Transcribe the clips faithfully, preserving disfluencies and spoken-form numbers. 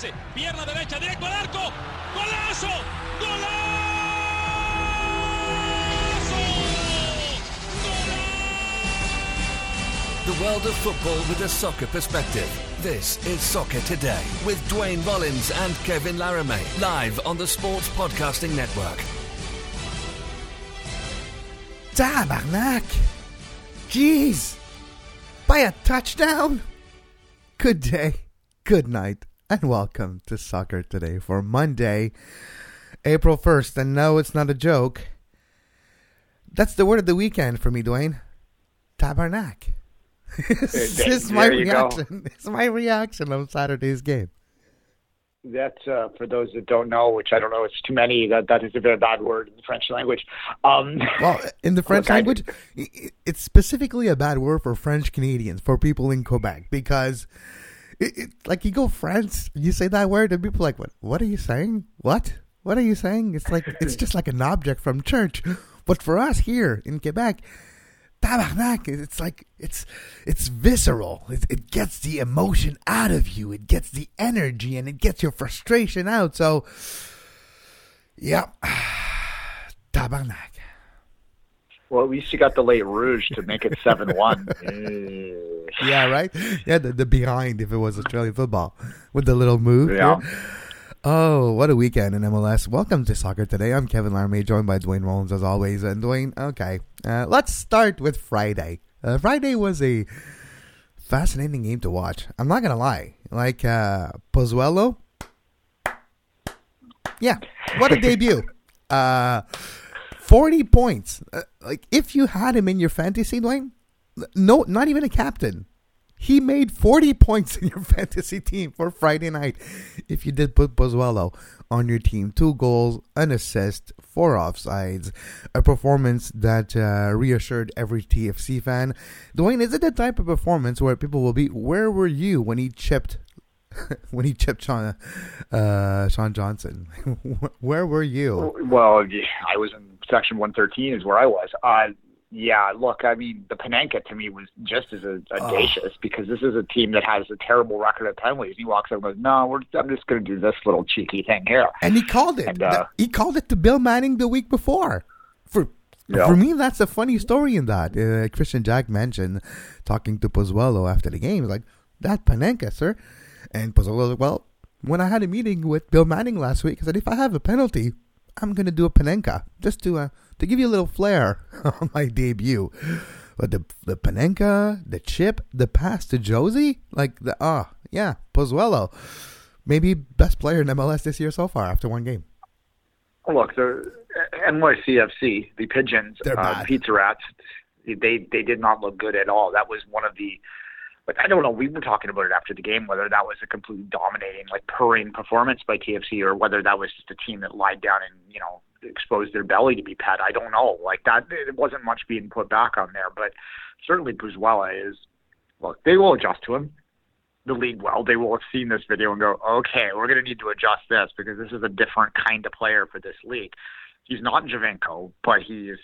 Messi, pierna derecha, directo al arco, golazo, golazo, golazo! The world of football with a soccer perspective. This is Soccer Today with Dwayne Rollins and Kevin Laramie, live on the Sports Podcasting Network. Tabarnak! Jeez! By a touchdown? Good day, good night, and welcome to Soccer Today for Monday, April first. And no, it's not a joke. That's the word of the weekend for me, Dwayne. Tabarnak. This is my reaction. It's my reaction on Saturday's game. That's uh, for those that don't know, which I don't know, it's too many. That that is a very bad word in the French language. Um, well, in the French look, language, it's specifically a bad word for French Canadians, for people in Quebec, because it, it, like you go France, you say that word, and people are like, what? What are you saying? What? What are you saying? It's like it's just like an object from church. But for us here in Quebec, tabarnak, it's like it's it's visceral. It, it gets the emotion out of you. It gets the energy, and it gets your frustration out. So, yeah, tabarnak. Well, at least you got the late rouge to make it seven one. Yeah, right? Yeah, the, the behind if it was Australian football with the little move. Yeah. Here. Oh, what a weekend in M L S. Welcome to Soccer Today. I'm Kevin Laramie, joined by Dwayne Rollins as always. And Dwayne, okay, uh, let's start with Friday. Uh, Friday was a fascinating game to watch. I'm not going to lie. Like, uh, Pozuelo. Yeah, what a debut. Uh, forty points. Uh, like, if you had him in your fantasy, Dwayne, no, not even a captain. He made forty points in your fantasy team for Friday night. If you did put Pozuelo on your team, two goals, an assist, four offsides, a performance that uh, reassured every T F C fan. Dwayne, is it the type of performance where people will be, where were you when he chipped, when he chipped Sean, uh, Sean Johnson? Where were you? Well, I was in section one thirteen is where I was. Uh, Yeah, look, I mean, the Panenka to me was just as audacious oh. because this is a team that has a terrible record of penalties. He walks up and goes, no, we're, I'm just going to do this little cheeky thing here. And he called it. And, uh, he called it to Bill Manning the week before. For yeah. for me, that's a funny story in that. Uh, Christian Jack mentioned talking to Pozuelo after the game. He's like, that Panenka, sir. And Pozuelo was like, well, when I had a meeting with Bill Manning last week, I said, if I have a penalty, I'm going to do a Panenka just to uh, to give you a little flair on my debut. But the the Panenka, the chip, the pass to Josie, like, the ah, oh, yeah, Pozuelo. Maybe best player in M L S this year so far after one game. Look, the N Y C F C, the Pigeons, uh, Pizza Rats, they, they did not look good at all. That was one of the... But I don't know, we were talking about it after the game, whether that was a completely dominating, like, purring performance by T F C or whether that was just a team that lied down and, you know, exposed their belly to be pet. I don't know. Like, that, it wasn't much being put back on there. But certainly Pozuelo is, look, they will adjust to him. The league will. They will have seen this video and go, okay, we're going to need to adjust this because this is a different kind of player for this league. He's not Javinko, but he's,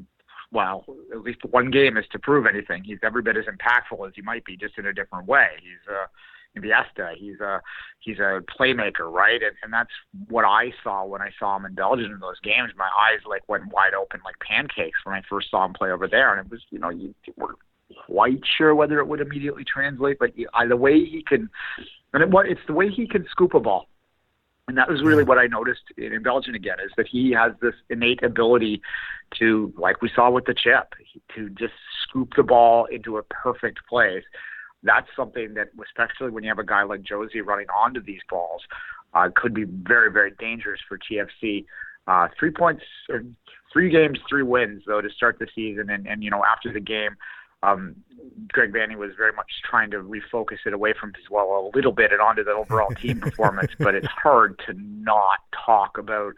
well, at least one game is to prove anything. He's every bit as impactful as he might be, just in a different way. He's a Iniesta. He's a he's a playmaker, right? And, and that's what I saw when I saw him in Belgium in those games. My eyes like went wide open like pancakes when I first saw him play over there. And it was, you know, you weren't quite sure whether it would immediately translate, but uh, the way he can, and it, what it's the way he can scoop a ball. And that was really what I noticed in, in Belgium again, is that he has this innate ability to, like we saw with the chip, to just scoop the ball into a perfect place. That's something that, especially when you have a guy like Josie running onto these balls, uh, could be very, very dangerous for T F C. Uh, three points, or three games, three wins, though, to start the season. And, and you know, after the game, Um, Greg Vanney was very much trying to refocus it away from Pozuelo a little bit and onto the overall team performance, but it's hard to not talk about,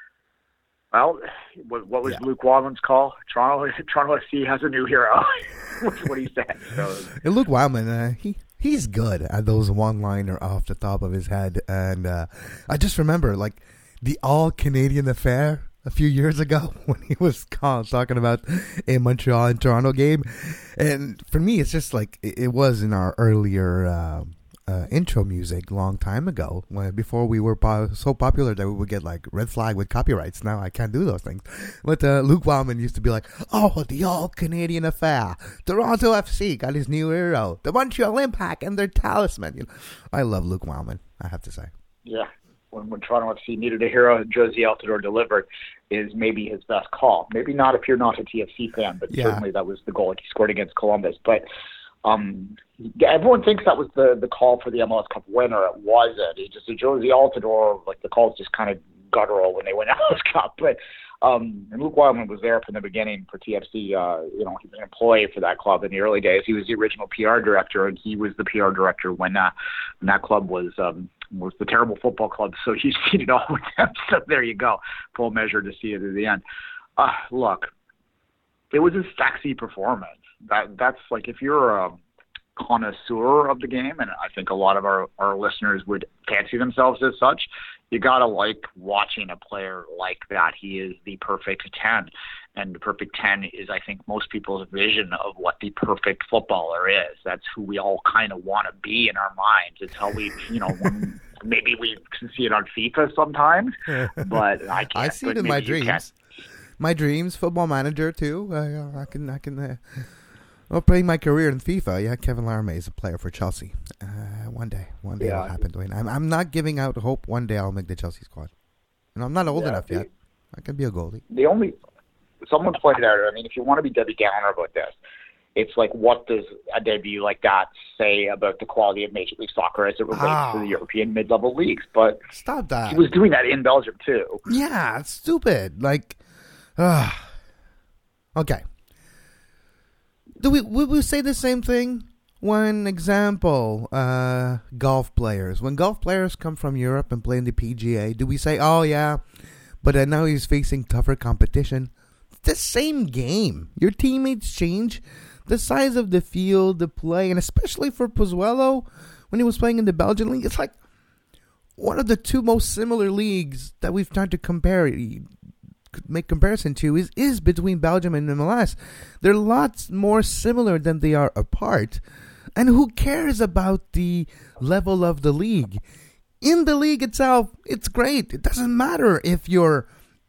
well, what, what was yeah. Luke Wildman's call? Toronto Toronto F C has a new hero, was what he said. So, and Luke Wildman, uh, he, he's good at those one-liner off the top of his head, and uh, I just remember, like, the all-Canadian affair a few years ago when he was talking about a Montreal and Toronto game. And for me, it's just like it was in our earlier uh, uh, intro music long time ago, when before we were po- so popular that we would get like red flag with copyrights. Now I can't do those things. But uh, Luke Wildman used to be like, "Oh, the all-Canadian affair. Toronto F C got his new hero. The Montreal Impact and their talisman." You know, I love Luke Wildman, I have to say. Yeah. When, when Toronto F C needed a hero, Jozy Altidore delivered is maybe his best call. Maybe not if you're not a T F C fan, but yeah. Certainly that was the goal he scored against Columbus. But um, everyone thinks that was the, the call for the M L S Cup winner. It wasn't. It just a Jozy Altidore, like the calls just kind of guttural when they win M L S Cup. But um, and Luke Wildman was there from the beginning for T F C. Uh, you know, he was an employee for that club in the early days. He was the original P R director, and he was the P R director when, uh, when that club was um, was the terrible football club. So he's seen it all with them. So there you go, full measure to see it at the end. Uh, look, it was a sexy performance. That that's like if you're a connoisseur of the game, and I think a lot of our, our listeners would fancy themselves as such, you gotta like watching a player like that. He is the perfect ten, and the perfect ten is, I think, most people's vision of what the perfect footballer is. That's who we all kind of want to be in our minds. It's how we, you know, when, maybe we can see it on FIFA sometimes, but I can't. I see it in my dreams. My dreams, Football Manager too. Uh, I can, I can. Uh, Well, playing my career in FIFA, yeah, Kevin Laramie is a player for Chelsea. Uh, one day, one day yeah. it'll happen, Dwayne. I'm, I'm not giving out hope. One day I'll make the Chelsea squad. And I'm not old yeah, enough the, yet. I can be a goalie. The only someone pointed out. I mean, if you want to be Debbie Downer about this, it's like, what does a debut like that say about the quality of Major League Soccer as it relates ah. to the European mid-level leagues? But stop that. He was doing that in Belgium too. Yeah, it's stupid. Like, uh, okay. Do we would we say the same thing when, example, uh, golf players? When golf players come from Europe and play in the P G A, do we say, "Oh yeah, but uh, now he's facing tougher competition"? It's the same game. Your teammates change, the size of the field, the play, and especially for Pozuelo when he was playing in the Belgian league, it's like one of the two most similar leagues that we've tried to compare. make comparison to is, is between Belgium and M L S. They're lots more similar than they are apart. And who cares about the level of the league? In the league itself, it's great. It doesn't matter if your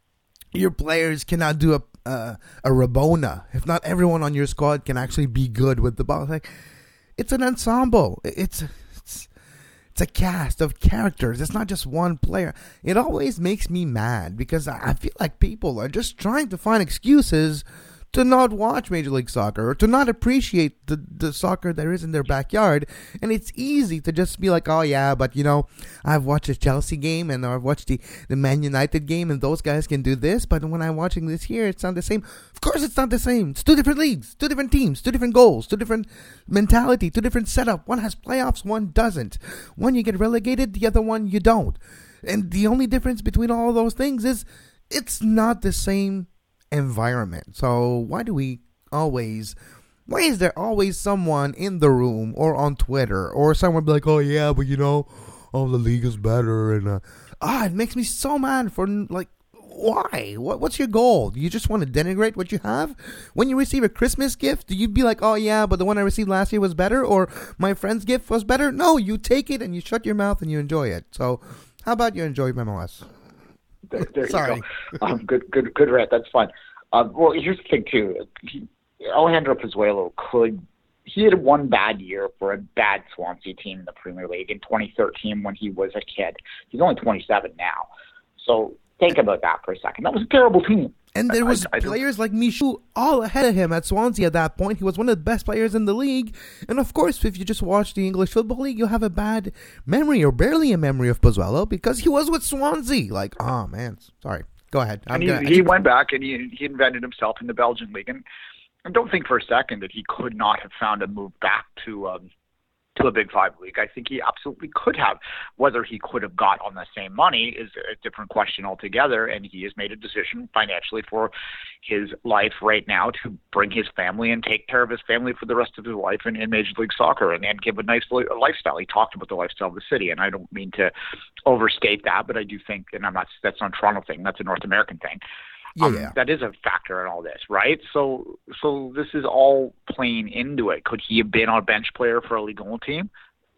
your players cannot do a uh, a Rabona. If not everyone on your squad can actually be good with the ball. Like, it's an ensemble. It's it's it's a cast of characters. It's not just one player. It always makes me mad because I feel like people are just trying to find excuses to not watch Major League Soccer or to not appreciate the, the soccer there is in their backyard. And it's easy to just be like, oh yeah, but you know, I've watched a Chelsea game and I've watched the, the Man United game and those guys can do this, but when I'm watching this here, it's not the same. Of course it's not the same. It's two different leagues, two different teams, two different goals, two different mentality, two different setup. One has playoffs, one doesn't. One you get relegated, the other one you don't. And the only difference between all those things is it's not the same environment. So why do we always why is there always someone in the room or on Twitter or someone be like, oh yeah, but you know, oh the league is better, and uh, ah it makes me so mad for like why? What what's your goal? Do you just want to denigrate what you have? When you receive a Christmas gift, do you be like, oh yeah, but the one I received last year was better, or my friend's gift was better? No, you take it and you shut your mouth and you enjoy it. So how about you enjoy M L S? There, there Sorry. You go. Um, good, good, good rant. That's fine. Um, well, here's the thing too. He, Alejandro Pozuelo could. He had one bad year for a bad Swansea team in the Premier League in twenty thirteen when he was a kid. He's only twenty-seven now. So think about that for a second. That was a terrible team. And there was I, I, players like Michoud all ahead of him at Swansea at that point. He was one of the best players in the league. And of course, if you just watch the English Football League, you'll have a bad memory or barely a memory of Pozuelo because he was with Swansea. Like, oh man, sorry. Go ahead. I'm and he, gonna, he went back and he, he invented himself in the Belgian league. And, and don't think for a second that he could not have found a move back to um, to a Big Five league. I think he absolutely could have. Whether he could have got on the same money is a different question altogether, and he has made a decision financially for his life right now to bring his family and take care of his family for the rest of his life in, in Major League Soccer and, and give a nice li- lifestyle. He talked about the lifestyle of the city, and I don't mean to overstate that, but I do think, and I'm not, that's not a Toronto thing, that's a North American thing. Yeah, um, yeah. That is a factor in all this, right? So so this is all playing into it. Could he have been a bench player for a Ligue one team?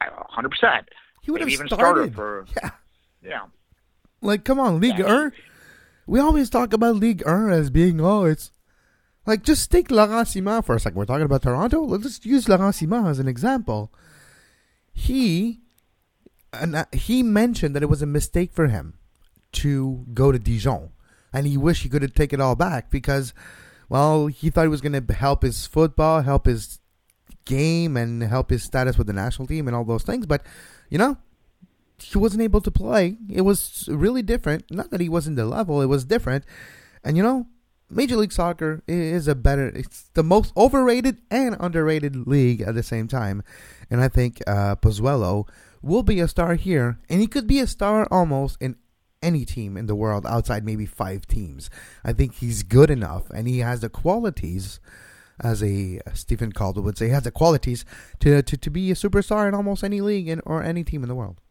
one hundred percent. He would Maybe have even started. started for yeah. yeah. Like, come on, Ligue yeah. one. We always talk about Ligue one as being, oh, it's like, just take Laurent Ciman for a second. We're talking about Toronto. Let's just use Laurent Ciman as an example. He and uh, he mentioned that it was a mistake for him to go to Dijon, and he wished he could have taken it all back because, well, he thought it was going to help his football, help his game, and help his status with the national team and all those things. But, you know, he wasn't able to play. It was really different. Not that he wasn't the level. It was different. And, you know, Major League Soccer is a better, it's the most overrated and underrated league at the same time. And I think uh, Pozuelo will be a star here. And he could be a star almost in any team in the world outside maybe five teams. I think he's good enough and he has the qualities, as a Stephen Caldwell would say, he has the qualities to, to, to be a superstar in almost any league in, or any team in the world.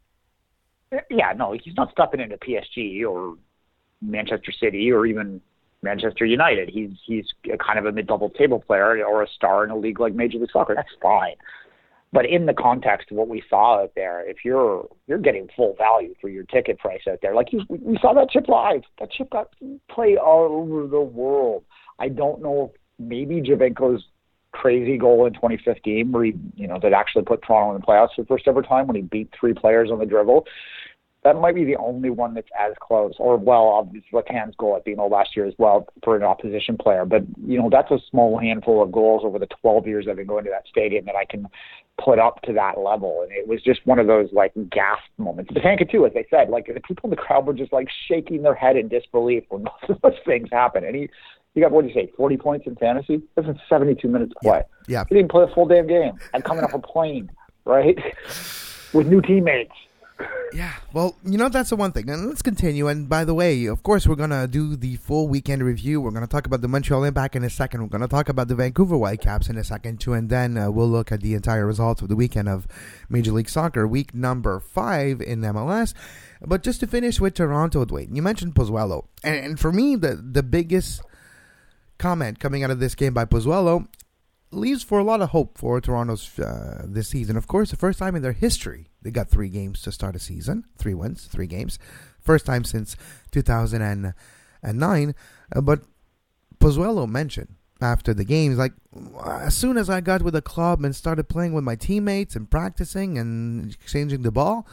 Yeah, no, he's not stepping into P S G or Manchester City or even Manchester United. He's he's a kind of a mid-level table player or a star in a league like Major League Soccer. That's fine. But in the context of what we saw out there, if you're you're getting full value for your ticket price out there, like you, we saw that chip live. That chip got played all over the world. I don't know if maybe Giovinco's crazy goal in twenty fifteen, where he, you know, that actually put Toronto in the playoffs for the first ever time when he beat three players on the dribble. That might be the only one that's as close. Or, well, obviously, Lacan's goal at Bino last year as well for an opposition player. But, you know, that's a small handful of goals over the twelve years I've been going to that stadium that I can put up to that level. And it was just one of those, like, gasp moments. Batanka, too, as I said, like, the people in the crowd were just, like, shaking their head in disbelief when most of those things happen. And he, he got, what did you say, forty points in fantasy? That's in seventy-two minutes to play. Yeah. yeah. He didn't play a full damn game. And coming off a plane, right, with new teammates. Yeah, well, you know, that's the one thing. And let's continue. And by the way, of course, we're going to do the full weekend review. We're going to talk about the Montreal Impact in a second. We're going to talk about the Vancouver Whitecaps in a second, too. And then uh, we'll look at the entire results of the weekend of Major League Soccer, week number five in M L S. But just to finish with Toronto, Dwayne, you mentioned Pozuelo. And, and for me, the, the biggest comment coming out of this game by Pozuelo leaves for a lot of hope for Toronto's uh, this season. Of course, the first time in their history they got three games to start a season, three wins, three games, first time since two thousand nine. Uh, but Pozuelo mentioned after the games, like, as soon as I got with the club and started playing with my teammates and practicing and exchanging the ball,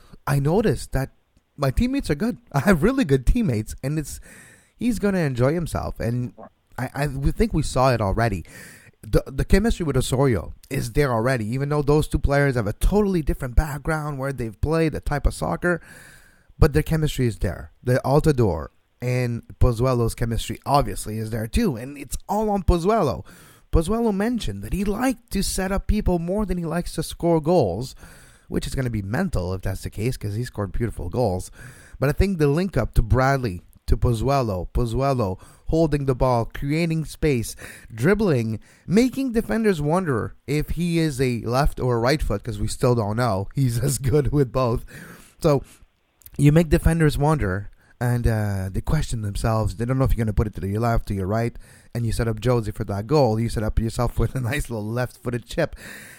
I noticed that my teammates are good. I have really good teammates, and it's he's going to enjoy himself. And I, I we think we saw it already. The the chemistry with Osorio is there already, even though those two players have a totally different background where they've played, the type of soccer, but their chemistry is there. The Altidore and Pozuelo's chemistry obviously is there too, and it's all on Pozuelo. Pozuelo mentioned that he liked to set up people more than he likes to score goals, which is going to be mental if that's the case because he scored beautiful goals. But I think the link up to Bradley, to Pozuelo, Pozuelo holding the ball, creating space, dribbling, making defenders wonder if he is a left or a right foot, because we still don't know. He's as good with both. So you make defenders wonder, and uh, they question themselves. They don't know if you're going to put it to your left, to your right, and you set up Josie for that goal. You set up yourself with a nice little left-footed chip.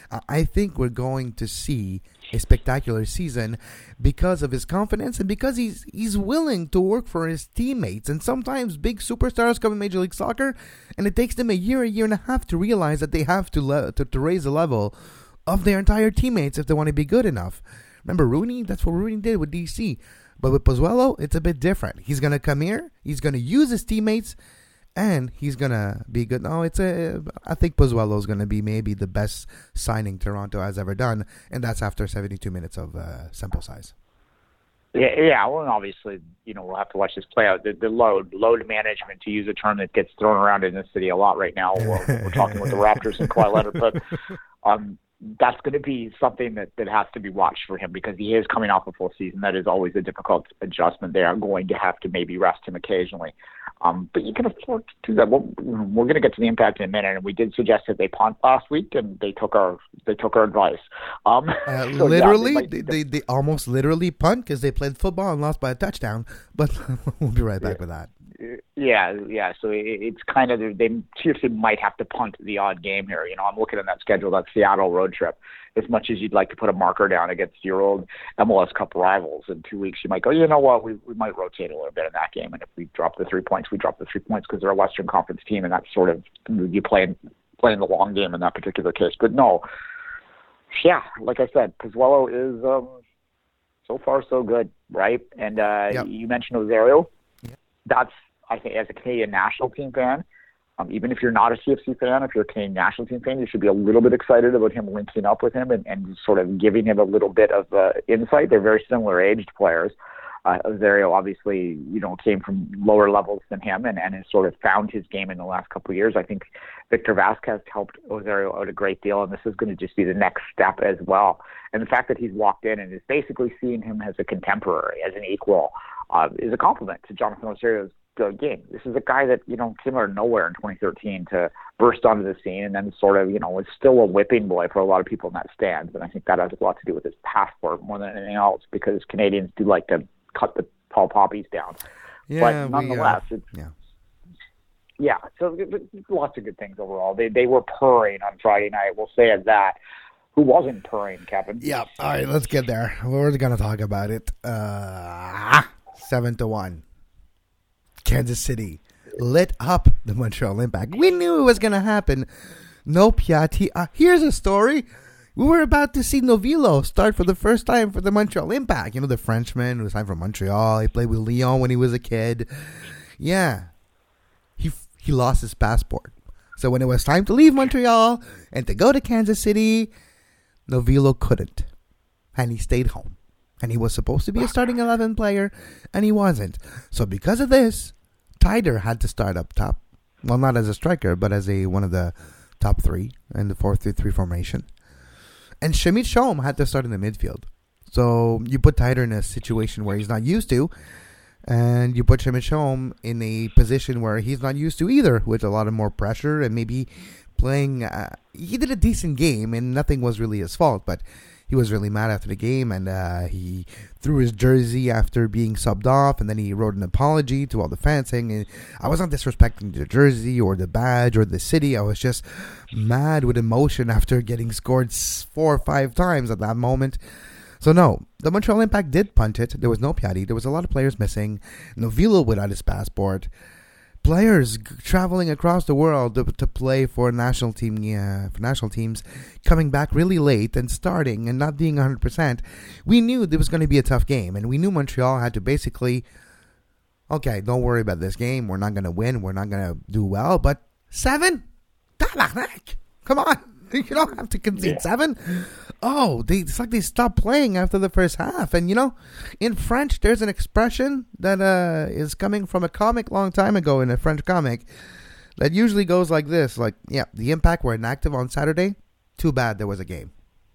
I think we're going to see a spectacular season because of his confidence and because he's he's willing to work for his teammates. And sometimes big superstars come in Major League Soccer, and it takes them a year, a year and a half to realize that they have to le- to, to raise the level of their entire teammates if they want to be good enough. Remember Rooney? That's what Rooney did with D C. But with Pozuelo, it's a bit different. He's going to come here, he's going to use his teammates, and he's going to be good. No, it's a, I think Pozuelo is going to be maybe the best signing Toronto has ever done, and that's after seventy-two minutes of uh, sample size. Yeah, yeah. Well, and obviously, you know, we'll have to watch this play out. The, the load, load management, to use a term that gets thrown around in this city a lot right now. We're, we're talking with the Raptors and Kawhi Leonard, but um, that's going to be something that, that has to be watched for him because he is coming off a full season. That is always a difficult adjustment. They are going to have to maybe rest him occasionally. Um, but you can afford to do that. We're, we're going to get to the impact in a minute, and we did suggest that they punt last week, and they took our they took our advice. Um, uh, so literally, yeah, they, they they almost literally punt because they played football and lost by a touchdown. But we'll be right back yeah. with that. Yeah, yeah. So it, it's kind of, they seriously might have to punt the odd game here. You know, I'm looking at that schedule, that Seattle road trip. As much as you'd like to put a marker down against your old M L S Cup rivals in two weeks, you might go, you know what, we we might rotate a little bit in that game. And if we drop the three points, we drop the three points because they're a Western Conference team, and that's sort of, you play playing the long game in that particular case. But no, yeah, like I said, Pozuelo is um, so far so good, right? And uh, yep. you mentioned Osorio. Yep. That's, I think, as a Canadian national team fan, um, even if you're not a C F C fan, if you're a Canadian national team fan, you should be a little bit excited about him linking up with him and, and sort of giving him a little bit of uh, insight. They're very similar aged players. Uh, Osorio obviously, you know, came from lower levels than him and, and has sort of found his game in the last couple of years. I think Victor Vasquez helped Osorio out a great deal, and this is going to just be the next step as well. And the fact that he's walked in and is basically seeing him as a contemporary, as an equal, uh, is a compliment to Jonathan Osorio's game. This is a guy that, you know, came out of nowhere in twenty thirteen to burst onto the scene and then sort of, you know, was still a whipping boy for a lot of people in that stand. And I think that has a lot to do with his passport more than anything else, because Canadians do like to cut the tall poppies down. Yeah, but nonetheless, we, uh, it's, yeah. yeah, so lots of good things overall. They they were purring on Friday night. We'll say it that. Who wasn't purring, Kevin? Yeah, all right, let's get there. We're going to talk about it. Uh, seven to one. Kansas City lit up the Montreal Impact. We knew it was going to happen. No Piatti. Uh, here's a story. We were about to see Novillo start for the first time for the Montreal Impact. You know, the Frenchman who signed from Montreal. He played with Lyon when he was a kid. Yeah. He he lost his passport. So when it was time to leave Montreal and to go to Kansas City, Novillo couldn't. And he stayed home. And he was supposed to be a starting eleven player, and he wasn't. So because of this, Taider had to start up top. Well, not as a striker, but as a one of the top three in the four three three formation. And Shamit Shom had to start in the midfield. So you put Taider in a situation where he's not used to, and you put Shamit Shom in a position where he's not used to either, with a lot of more pressure and maybe playing. Uh, he did a decent game, and nothing was really his fault, but he was really mad after the game, and uh, he threw his jersey after being subbed off, and then he wrote an apology to all the fans saying, I was not disrespecting the jersey or the badge or the city. I was just mad with emotion after getting scored four or five times at that moment. So no, the Montreal Impact did punt it. There was no Piatti. There was a lot of players missing. Novillo without his passport. Players g- traveling across the world to, to play for national team, uh, for national teams, coming back really late and starting and not being one hundred percent. We knew there was going to be a tough game, and we knew Montreal had to basically, okay, don't worry about this game. We're not going to win. We're not going to do well. But seven? Come on. You don't have to concede yeah. seven. Oh, they, it's like they stopped playing after the first half. And, you know, in French, there's an expression that uh, is coming from a comic long time ago in a French comic that usually goes like this. Like, yeah, the Impact were inactive on Saturday. Too bad there was a game.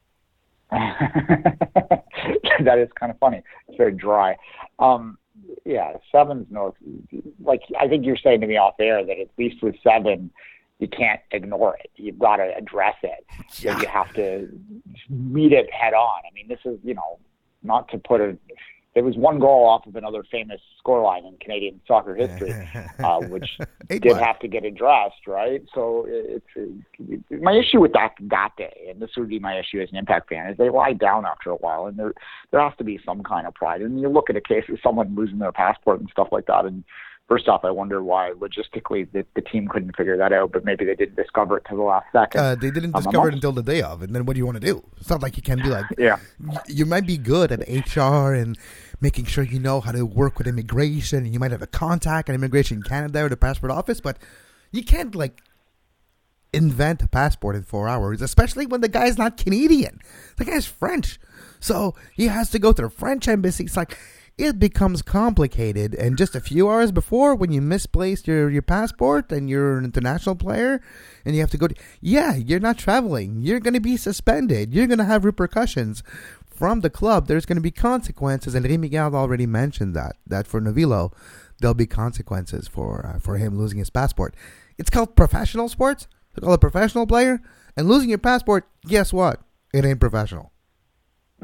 That is kind of funny. It's very dry. Um, yeah, seven's no... Like, I think you're saying to me off air that at least with seven... You can't ignore it. You've got to address it. Yeah. You have to meet it head on. I mean, this is, you know, not to put it. There was one goal off of another famous scoreline in Canadian soccer history, uh, which did have to get addressed, right? So it's uh, my issue with that that day, and this would be my issue as an Impact fan, is they lie down after a while, and there there has to be some kind of pride. And you look at a case of someone losing their passport and stuff like that, and first off, I wonder why logistically the, the team couldn't figure that out, but maybe they didn't discover it till the last second. Uh, they didn't discover um, it until the day of, and then what do you want to do? It's not like you can be like, yeah. You might be good at H R and making sure you know how to work with immigration, and you might have a contact at Immigration Canada or the passport office, but you can't like invent a passport in four hours, especially when the guy's not Canadian. The guy's French, so he has to go to the French embassy. It's like, it becomes complicated, and just a few hours before, when you misplaced your, your passport and you're an international player and you have to go to, yeah, you're not traveling. You're going to be suspended. You're going to have repercussions from the club. There's going to be consequences, and Rémi Garde already mentioned that, that for Novillo, there'll be consequences for uh, for him losing his passport. It's called professional sports. It's called a professional player, and losing your passport, guess what? It ain't professional.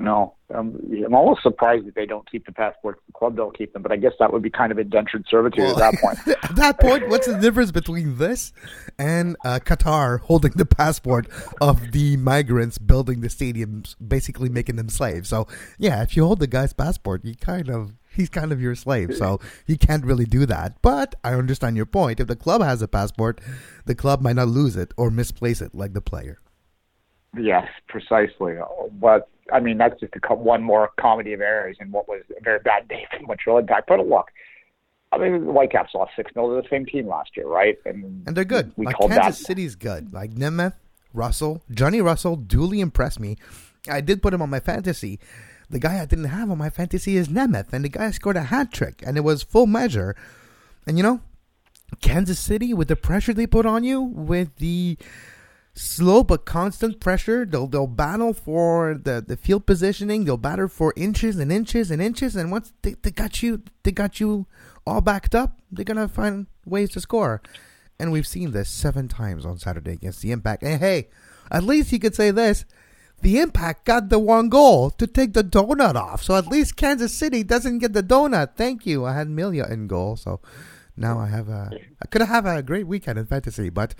No, um, I'm almost surprised that they don't keep the passports. The club don't keep them, but I guess that would be kind of indentured servitude well, at that point. At that point, what's the difference between this and uh, Qatar holding the passport of the migrants building the stadiums, basically making them slaves? So, yeah, if you hold the guy's passport, you kind of he's kind of your slave. So you can't really do that. But I understand your point. If the club has a passport, the club might not lose it or misplace it like the player. Yes, precisely. But I mean, that's just a, one more comedy of errors in what was a very bad day for Montreal Impact. But look, I mean, the Whitecaps lost six nil to the same team last year, right? And, and they're good. We like called Kansas that... City's good. Like Nemeth, Russell, Johnny Russell duly impressed me. I did put him on my fantasy. The guy I didn't have on my fantasy is Nemeth, and the guy scored a hat trick, and it was full measure. And you know, Kansas City, with the pressure they put on you, with the slow but constant pressure, they'll they'll battle for the, the field positioning. They'll battle for inches and inches and inches. And once they, they got you, they got you all backed up, they're gonna find ways to score. And we've seen this seven times on Saturday against the Impact. And hey, at least you could say this: the Impact got the one goal to take the donut off. So at least Kansas City doesn't get the donut. Thank you. I had Melia in goal, so now I have a. I could have a great weekend in fantasy, but.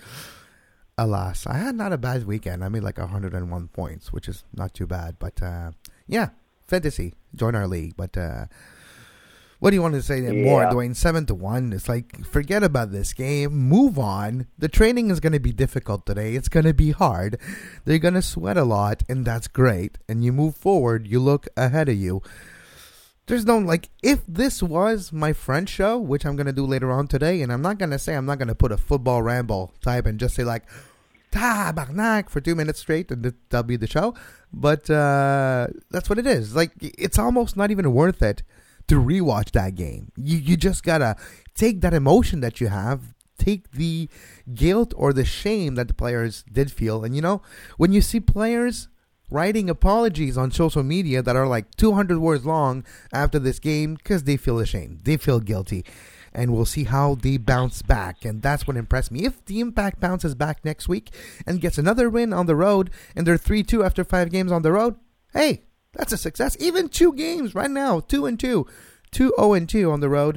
Alas, I had not a bad weekend. I made like one hundred one points, which is not too bad. But, uh, yeah, fantasy, join our league. But uh, what do you want to say yeah. more, Dwayne? seven to one. It's like, forget about this game. Move on. The training is going to be difficult today. It's going to be hard. They're going to sweat a lot, and that's great. And you move forward. You look ahead of you. There's no, like, if this was my French show, which I'm going to do later on today, and I'm not going to say, I'm not going to put a football ramble type and just say, like, tabarnak for two minutes straight, and that'll be the show. But uh, that's what it is. Like, it's almost not even worth it to rewatch that game. You, you just got to take that emotion that you have, take the guilt or the shame that the players did feel. And, you know, when you see players writing apologies on social media that are like two hundred words long after this game because they feel ashamed. They feel guilty. And we'll see how they bounce back. And that's what impressed me. If the Impact bounces back next week and gets another win on the road and they're three two after five games on the road, hey, that's a success. Even two games right now, two and two, two oh and two on the road,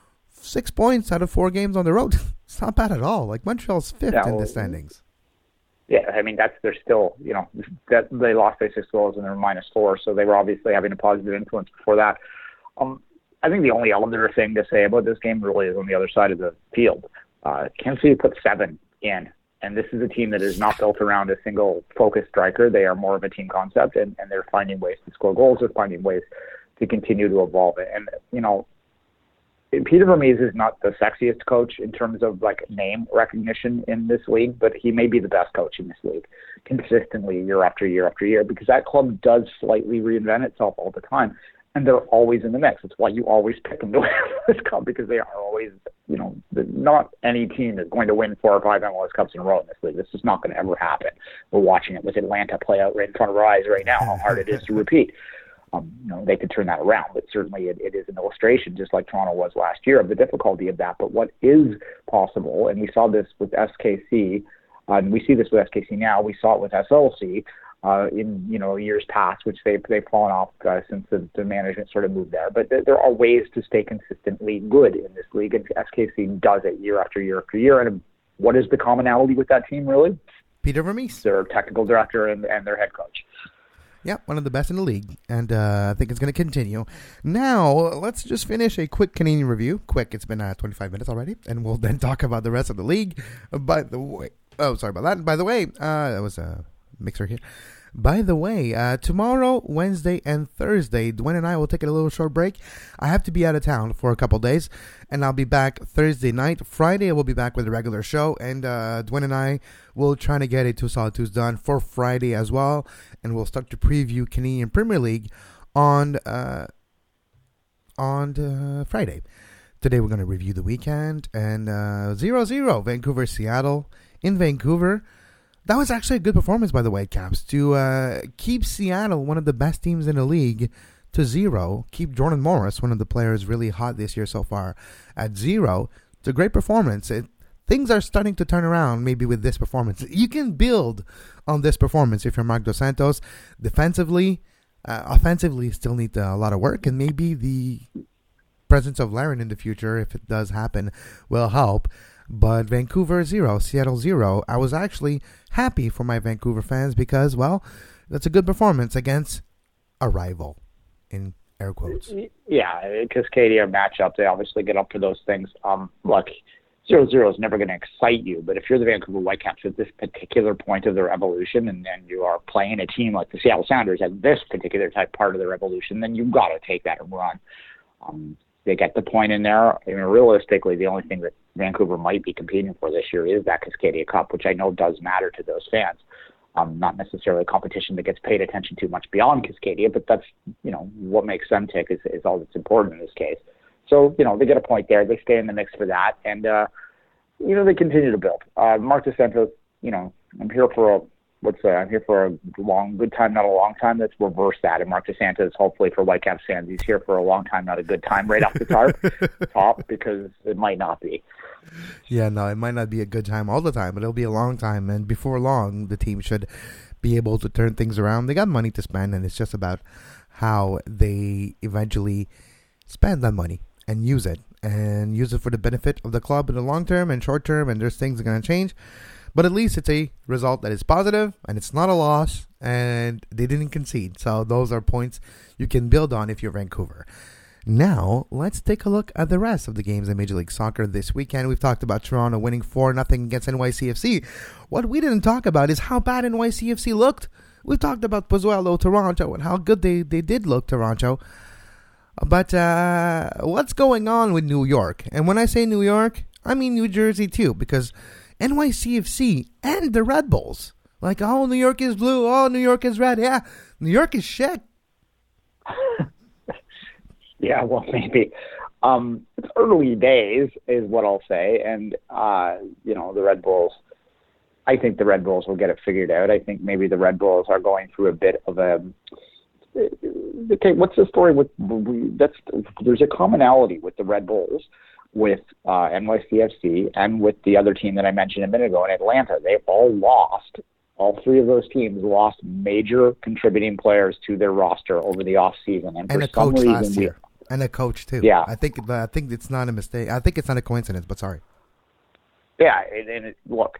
six points out of four games on the road. It's not bad at all. Like Montreal's fifth yeah, well, in the standings. Yeah, I mean, that's they're still, you know, that they lost by six goals and they're minus four, so they were obviously having a positive influence before that. Um, I think the only other thing to say about this game really is on the other side of the field. Uh, Kansas City put seven in, and this is a team that is not built around a single focused striker. They are more of a team concept, and, and they're finding ways to score goals. They're finding ways to continue to evolve it. And, you know, Peter Vermes is not the sexiest coach in terms of like name recognition in this league, but he may be the best coach in this league consistently year after year after year, because that club does slightly reinvent itself all the time, and they're always in the mix. It's why you always pick them to win this cup, because they are always, you know, not any team is going to win four or five M L S Cups in a row in this league. This is not going to ever happen. We're watching it with Atlanta play out right in front of our eyes right now, how hard it is to repeat. Um, you know, they could turn that around, but certainly it, it is an illustration, just like Toronto was last year, of the difficulty of that. But what is possible, and we saw this with S K C, uh, and we see this with S K C now, we saw it with S L C uh, in, you know, years past, which they've, they've fallen off uh, since the, the management sort of moved there. But th- there are ways to stay consistently good in this league, and S K C does it year after year after year. And what is the commonality with that team, really? Peter Vermes. Their technical director and, and their head coach. Yeah, one of the best in the league, and uh, I think it's going to continue. Now, let's just finish a quick Canadian review. Quick, it's been uh, twenty-five minutes already, and we'll then talk about the rest of the league. By the way, oh, sorry about that. By the way, uh, that was a mixer here. By the way, uh, tomorrow, Wednesday, and Thursday, Dwayne and I will take a little short break. I have to be out of town for a couple days, and I'll be back Thursday night. Friday, I will be back with a regular show, and uh, Dwayne and I will try to get a Two Solid Twos done for Friday as well, and we'll start to preview Canadian Premier League on uh, on uh, Friday. Today, we're going to review the weekend, and uh, zero zero, Vancouver-Seattle in Vancouver. That was actually a good performance by the Whitecaps to uh, keep Seattle, one of the best teams in the league, to zero. Keep Jordan Morris, one of the players really hot this year so far, at zero. It's a great performance. It, things are starting to turn around maybe with this performance. You can build on this performance if you're Marc Dos Santos. Defensively, Uh, offensively, still need a lot of work, and maybe the presence of Larin in the future, if it does happen, will help. But Vancouver zero, Seattle zero. I was actually happy for my Vancouver fans because, well, that's a good performance against a rival, in air quotes. Yeah, Cascadia matchup, they obviously get up for those things. Um, look, zero zero is never going to excite you, but if you're the Vancouver Whitecaps at this particular point of their evolution, and then you are playing a team like the Seattle Sounders at this particular type part of their evolution, then you've got to take that and run. Um, they get the point in there. I mean, realistically, the only thing that Vancouver might be competing for this year is that Cascadia Cup, which I know does matter to those fans. Um, not necessarily a competition that gets paid attention to much beyond Cascadia, but that's, you know, what makes them tick is, is all that's important in this case. So, you know, they get a point there. They stay in the mix for that. And, uh, you know, they continue to build. Uh, Mark DeSantos, you know, I'm here for a, what's uh, I'm here for a long, good time, not a long time. Let's reverse that. And Mark DeSantis, hopefully for Whitecaps fans, he's here for a long time, not a good time right off the top, top, because it might not be. Yeah, no, it might not be a good time all the time, but it'll be a long time. And before long, the team should be able to turn things around. They got money to spend, and it's just about how they eventually spend that money and use it. And use it for the benefit of the club in the long term and short term, and there's things that are going to change. But at least it's a result that is positive, and it's not a loss, and they didn't concede. So those are points you can build on if you're Vancouver. Now, let's take a look at the rest of the games in Major League Soccer this weekend. We've talked about Toronto winning four nothing against N Y C F C. What we didn't talk about is how bad N Y C F C looked. We've talked about Pozuelo, Toronto, and how good they, they did look, Toronto. But uh, what's going on with New York? And when I say New York, I mean New Jersey too, because N Y C F C and the Red Bulls, like, oh, New York is blue, oh, New York is red. Yeah, New York is shit. Yeah, well, maybe. Um, it's early days is what I'll say. And, uh, you know, the Red Bulls, I think the Red Bulls will get it figured out. I think maybe the Red Bulls are going through a bit of a... Okay, what's the story with... That's There's a commonality with the Red Bulls, with uh, N Y C F C, and with the other team that I mentioned a minute ago in Atlanta. They've all lost. All three of those teams lost major contributing players to their roster over the offseason. And, and for a some coach reason, last we, year. And a coach, too. Yeah. I think I think it's not a mistake. I think it's not a coincidence, but sorry. Yeah, and, and it, look,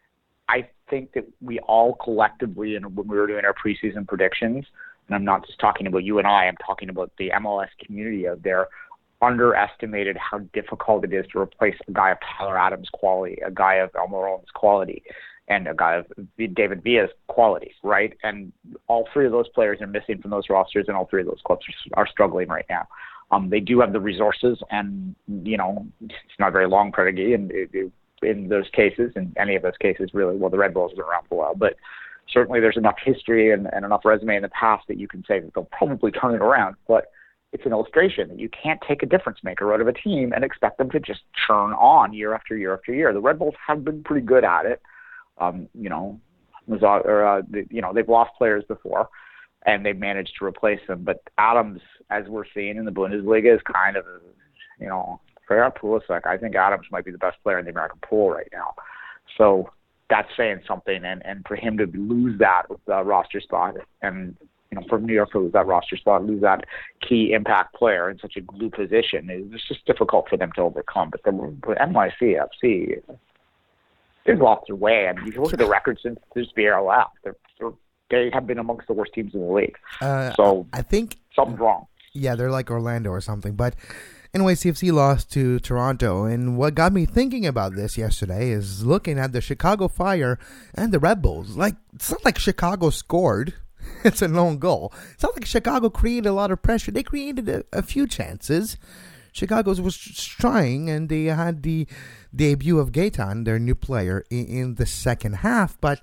I think that we all collectively, and when we were doing our preseason predictions, and I'm not just talking about you and I, I'm talking about the M L S community out there, underestimated how difficult it is to replace a guy of Tyler Adams' quality, a guy of Almiron's quality, and a guy of David Villa's qualities, right? And all three of those players are missing from those rosters, and all three of those clubs are, are struggling right now. Um, they do have the resources, and, you know, it's not very long pedigree in, in those cases, in any of those cases, really. Well, the Red Bulls have been around for a while, but certainly there's enough history and, and enough resume in the past that you can say that they'll probably turn it around. But it's an illustration that you can't take a difference maker out of a team and expect them to just churn on year after year after year. The Red Bulls have been pretty good at it. Um, you know, or, uh, you know, they've lost players before, and they've managed to replace them. But Adams, as we're seeing in the Bundesliga, is kind of, you know, for Pulisic, I think Adams might be the best player in the American pool right now. So that's saying something, and, and for him to lose that uh, roster spot, and, you know, for New York to lose that roster spot, lose that key impact player in such a glue position, it's just difficult for them to overcome. But the but N Y C F C, they've lost their way. I mean, you look at the record since this Vieira left, they're, they're, they have been amongst the worst teams in the league. Uh, so I think something's wrong. Yeah, they're like Orlando or something. But N Y C F C lost to Toronto, and what got me thinking about this yesterday is looking at the Chicago Fire and the Red Bulls. Like, it's not like Chicago scored. It's a lone goal. It's not like Chicago created a lot of pressure. They created a, a few chances. Chicago was trying, and they had the debut of Gaetan, their new player, in, in the second half. But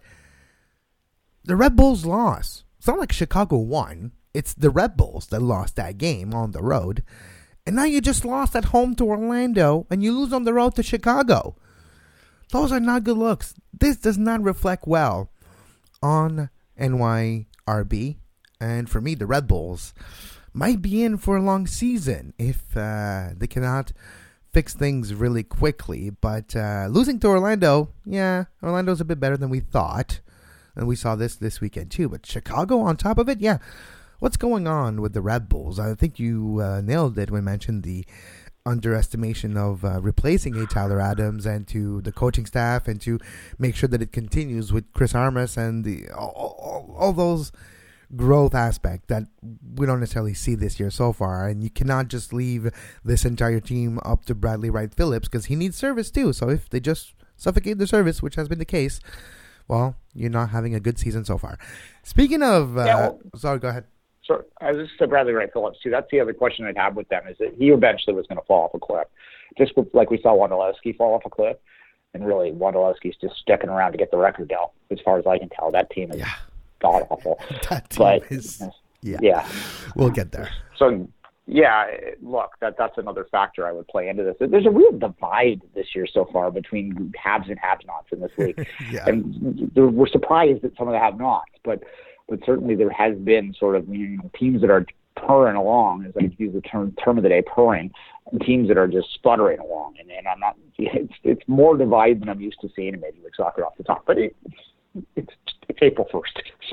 the Red Bulls lost. It's not like Chicago won. It's the Red Bulls that lost that game on the road. And now you just lost at home to Orlando, and you lose on the road to Chicago. Those are not good looks. This does not reflect well on N Y R B. And for me, the Red Bulls might be in for a long season if uh, they cannot fix things really quickly. But uh, losing to Orlando, yeah, Orlando's a bit better than we thought. And we saw this this weekend too. But Chicago on top of it, yeah. what's going on with the Red Bulls? I think you uh, nailed it when you mentioned the underestimation of uh, replacing a Tyler Adams, and to the coaching staff, and to make sure that it continues with Chris Armas and the all, all, all those growth aspect that we don't necessarily see this year so far. And you cannot just leave this entire team up to Bradley Wright Phillips, because he needs service too. So if they just suffocate the service, which has been the case, well, you're not having a good season so far. Speaking of, uh, yeah, well, sorry, go ahead. So I was just Bradley Wright Phillips too. That's the other question I'd have with them, is that he eventually was going to fall off a cliff, just like we saw Wondolowski fall off a cliff. And really, Wondolowski's just sticking around to get the record now. As far as I can tell, that team is yeah. god awful. That team but, is yeah. yeah, we'll get there. So yeah, look, that that's another factor I would play into this. There's a real divide this year so far between haves and have-nots in this league, yeah. and we're surprised at some of the have-nots, but. But certainly there has been sort of, you know, teams that are purring along, as I use the term term of the day, purring, and teams that are just sputtering along. And, and I'm not, it's it's more divide than I'm used to seeing in Major League Soccer off the top. But it, it's it's April first, so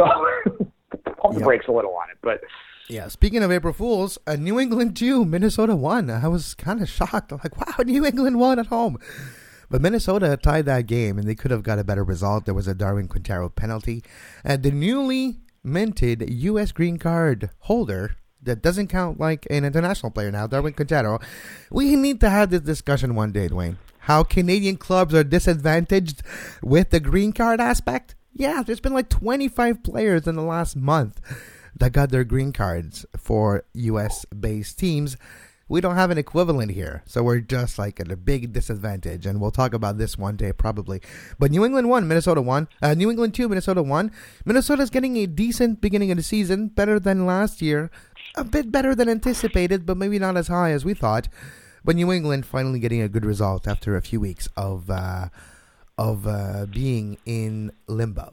pump the yep. brakes a little on it. But yeah, speaking of April Fools, uh, New England two, Minnesota one. I was kind of shocked. I'm like, wow, New England won at home. But Minnesota tied that game, and they could have got a better result. There was a Darwin Quintero penalty. And the newly minted U S green card holder that doesn't count like an international player now, Darwin Quintero. We need to have this discussion one day, Dwayne. How Canadian clubs are disadvantaged with the green card aspect. Yeah, there's been like twenty-five players in the last month that got their green cards for U S-based teams. We don't have an equivalent here, so we're just like at a big disadvantage, and we'll talk about this one day probably. But New England won, Minnesota won. Uh, New England two, Minnesota won. Minnesota's getting a decent beginning of the season, better than last year, a bit better than anticipated, but maybe not as high as we thought. But New England finally getting a good result after a few weeks of uh, of uh, being in limbo.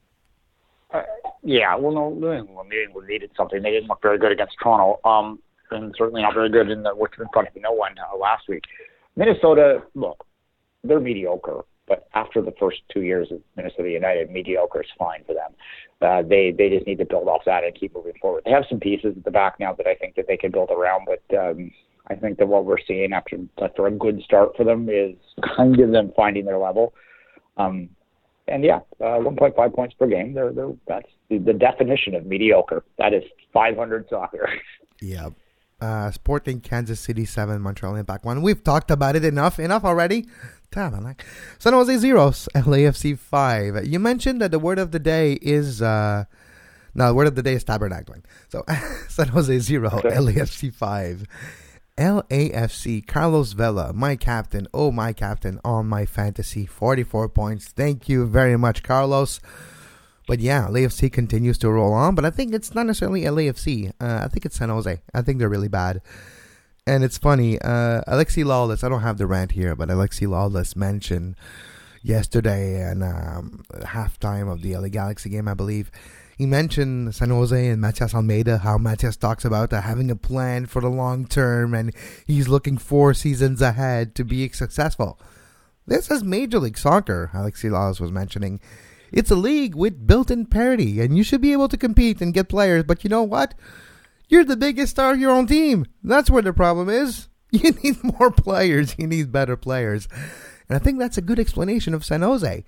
Uh, yeah, well, no, New England, New England needed something. They didn't look very good against Toronto. Um, and certainly not very good in the what's in front of no one uh, last week. Minnesota, look, they're mediocre, but after the first two years of Minnesota United, mediocre is fine for them. Uh, they they just need to build off that and keep moving forward. They have some pieces at the back now that I think that they can build around, but um, I think that what we're seeing after after a good start for them is kind of them finding their level. Um, and yeah, uh, one point five points per game. They're, they're, that's the, the definition of mediocre. That is five hundred soccer. Yeah. Uh, Sporting Kansas City seven, Montreal Impact one. We've talked about it enough, enough already. Damn, I'm like San Jose zero, L A F C five. You mentioned that the word of the day is uh, no, the word of the day is tabernacling. So San Jose zero, okay. L A F C five. L A F C, Carlos Vela, my captain, oh my captain on my fantasy, forty-four points. Thank you very much, Carlos. But yeah, L A F C continues to roll on, but I think it's not necessarily L A F C. Uh, I think it's San Jose. I think they're really bad. And it's funny, uh, Alexi Lawless, I don't have the rant here, but Alexi Lawless mentioned yesterday and um, halftime of the L A Galaxy game, I believe, he mentioned San Jose and Matias Almeida, how Matias talks about uh, having a plan for the long term, and he's looking four seasons ahead to be successful. This is Major League Soccer, Alexi Lawless was mentioning. It's a league with built-in parity, and you should be able to compete and get players. But you know what? You're the biggest star of your own team. That's where the problem is. You need more players. You need better players. And I think that's a good explanation of San Jose.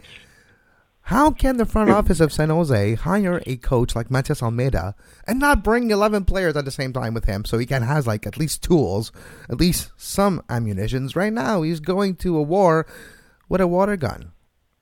How can the front office of San Jose hire a coach like Matias Almeida and not bring eleven players at the same time with him so he can has like at least tools, at least some ammunitions? Right now, he's going to a war with a water gun.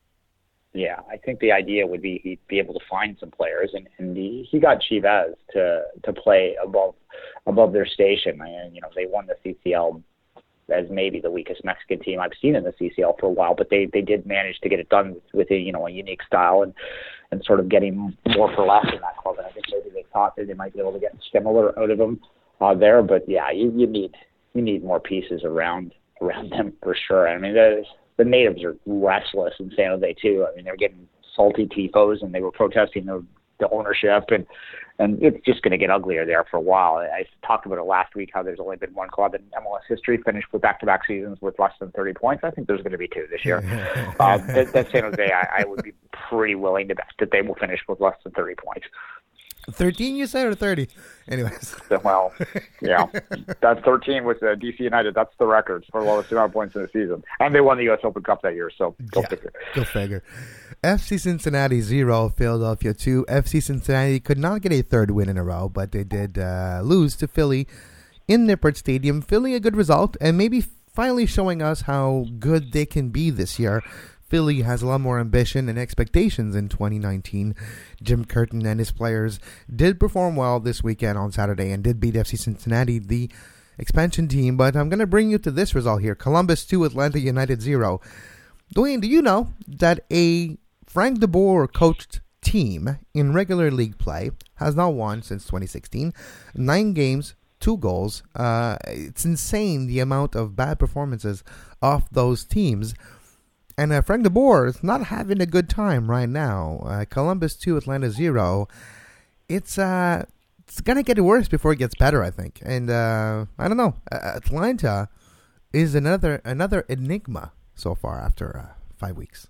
Yeah, I think the idea would be he'd be able to find some players, and, and he, he got Chivas to to play above above their station. And you know, they won the C C L as maybe the weakest Mexican team I've seen in the C C L for a while, but they, they did manage to get it done with, with a you know a unique style and, and sort of getting more for less in that club. And I think maybe they thought that they might be able to get similar out of them uh, there. But yeah, you, you need you need more pieces around around them for sure. I mean, the the natives are restless in San Jose too. I mean, they're getting salty tifos, and they were protesting the, the ownership, and and it's just going to get uglier there for a while. I talked about it last week, how there's only been one club in M L S history finished with back-to-back seasons with less than thirty points. I think there's going to be two this year. uh, that, that's San Jose. I, I would be pretty willing to bet that they will finish with less than thirty points. thirteen, you said, or thirty? Anyways. Well, yeah. That thirteen was uh, D C United. That's the record for lowest amount of points in the season. And they won the U S Open Cup that year, so go yeah, figure. Go figure. F C Cincinnati zero, Philadelphia two. F C Cincinnati could not get a third win in a row, but they did uh, lose to Philly in Nippert Stadium. Philly, a good result, and maybe finally showing us how good they can be this year. Philly has a lot more ambition and expectations in twenty nineteen. Jim Curtin and his players did perform well this weekend on Saturday and did beat F C Cincinnati, the expansion team. But I'm going to bring you to this result here. Columbus two, Atlanta United zero. Dwayne, do you know that a Frank DeBoer coached team in regular league play has not won since twenty sixteen? Nine games, two goals. Uh, it's insane the amount of bad performances off those teams. And uh, Frank DeBoer is not having a good time right now. Uh, Columbus two, Atlanta zero. It's uh, it's gonna get worse before it gets better, I think. And uh, I don't know. Uh, Atlanta is another another enigma so far after uh, five weeks.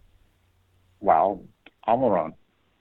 Well, Almiron.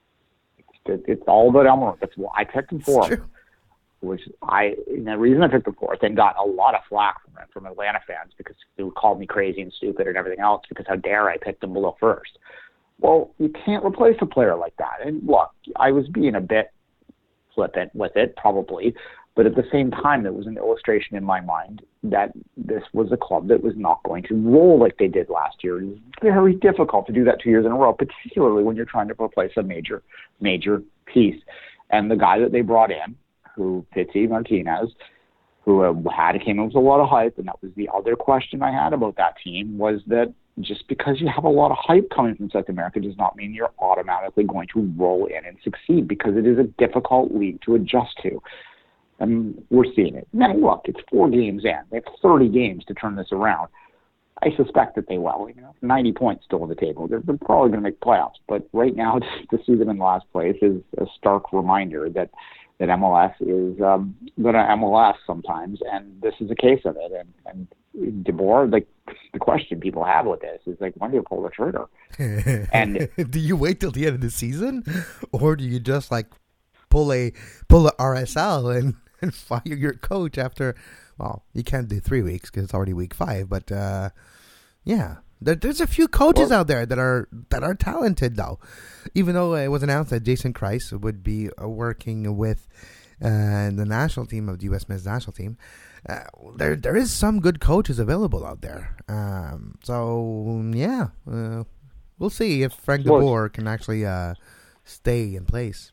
It's, it's all about Almiron. That's why I picked him for him. Which I, and the reason I picked the fourth and got a lot of flack from from Atlanta fans because they called me crazy and stupid and everything else because how dare I pick them below first. Well, you can't replace a player like that. And look, I was being a bit flippant with it, probably, but at the same time, there was an illustration in my mind that this was a club that was not going to roll like they did last year. It was very difficult to do that two years in a row, particularly when you're trying to replace a major, major piece. And the guy that they brought in, who Pity Martinez, who uh, had came in with a lot of hype, and that was the other question I had about that team, was that just because you have a lot of hype coming from South America does not mean you're automatically going to roll in and succeed, because it is a difficult league to adjust to. And we're seeing it. Now, look, it's four games in. They have thirty games to turn this around. I suspect that they will. You know, ninety points still on the table. They're, they're probably going to make playoffs. But right now, to see them in last place is a stark reminder that that M L S is um, going to M L S sometimes, and this is a case of it. And, and DeBoer, like, the question people have with this is, like, when do you pull the trigger? And do you wait till the end of the season, or do you just, like, pull a pull a R S L and, and fire your coach after, well, you can't do three weeks because it's already week five, but, uh, yeah. There, there's a few coaches well, out there that are that are talented, though. Even though it was announced that Jason Kreis would be uh, working with uh, the national team of the U S men's national team, uh, there there is some good coaches available out there. Um, so yeah, uh, we'll see if Frank DeBoer can actually uh, stay in place.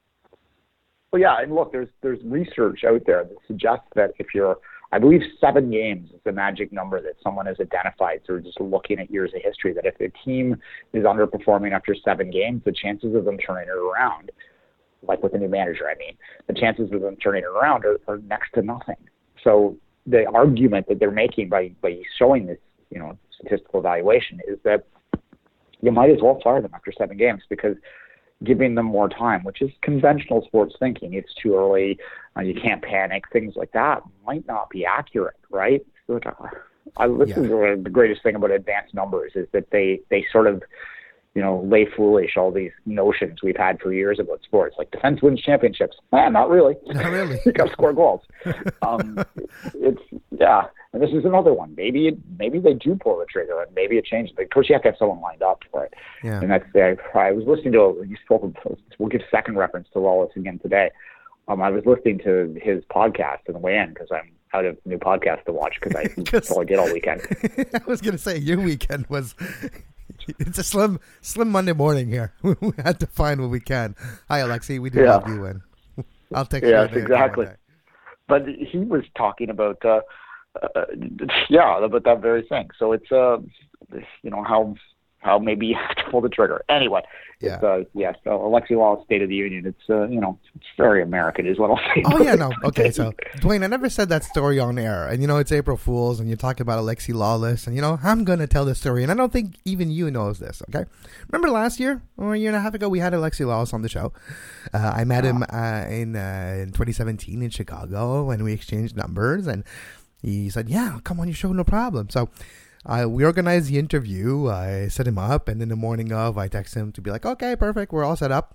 Well, yeah, and look, there's there's research out there that suggests that if you're I believe seven games is the magic number that someone has identified through just looking at years of history, that if a team is underperforming after seven games, the chances of them turning it around, like with a new manager, I mean, the chances of them turning it around are, are next to nothing. So the argument that they're making by, by showing this, you know, statistical evaluation is that you might as well fire them after seven games, because giving them more time, which is conventional sports thinking, it's too early, uh, you can't panic, things like that, might not be accurate, right? So, uh, I listen yeah. to the greatest thing about advanced numbers is that they, they sort of, you know, lay foolish all these notions we've had for years about sports, like defense wins championships. Eh, not really. Not really. You got to score goals. um, it's yeah, and this is another one. Maybe it, maybe they do pull the trigger, and maybe it changes. But of course, you have to have someone lined up for it. Yeah. And that's I, I was listening to a, you spoke of, we'll give second reference to Lawless again today. Um, I was listening to his podcast on the way in because I'm out of new podcasts to watch because I that's all I did all weekend. I was going to say your weekend was. It's a slim, slim Monday morning here. We had to find what we can. Hi, Alexi. We do yeah. love you, and I'll take yes, exactly. But he was talking about, uh, uh, yeah, about that very thing. So it's, uh, you know, how how maybe you have to pull the trigger. Anyway, yeah, it's, uh, yes, uh, Alexi Lawless, State of the Union. It's, uh, you know, it's very American, is what I'll say. Oh yeah, no, okay. So Dwayne, I never said that story on air, and you know it's April Fool's, and you talk about Alexi Lawless, and you know I'm gonna tell this story, and I don't think even you knows this. Okay, remember last year or a year and a half ago, we had Alexi Lawless on the show. Uh, I met him uh, in uh, in twenty seventeen in Chicago, and we exchanged numbers, and he said, "Yeah, come on your show, no problem." So. Uh, we organized the interview. I set him up, and in the morning of, I text him to be like, okay, perfect, we're all set up.